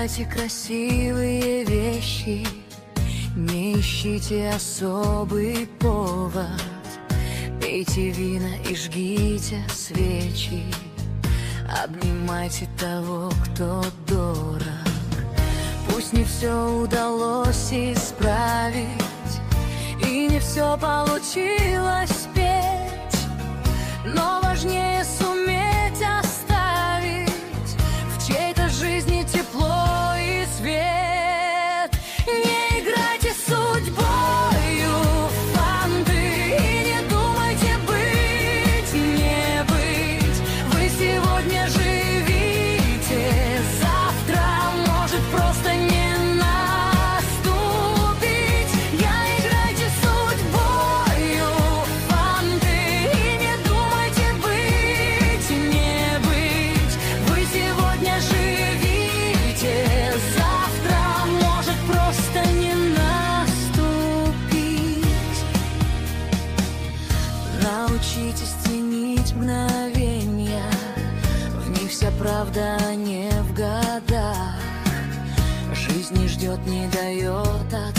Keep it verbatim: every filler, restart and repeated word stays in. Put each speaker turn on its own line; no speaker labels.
покупайте красивые вещи, не ищите особый повод. Пейте вина и жгите свечи, обнимайте того, кто дорог. Пусть не все удалось исправить, и не все получилось спеть, но важнее суметь оставить в чьей-то жизни тепло и свет. Не играйте с судьбою в фанты и не думайте быть, не быть. Вы сегодня живите, завтра может просто не наступить. Я играйте с судьбою в фанты и не думайте быть, не быть. Вы сегодня живите, завтра может просто не наступить. Научитесь ценить мгновения, в них вся правда, а не в годах. Жизнь не ждет, не дает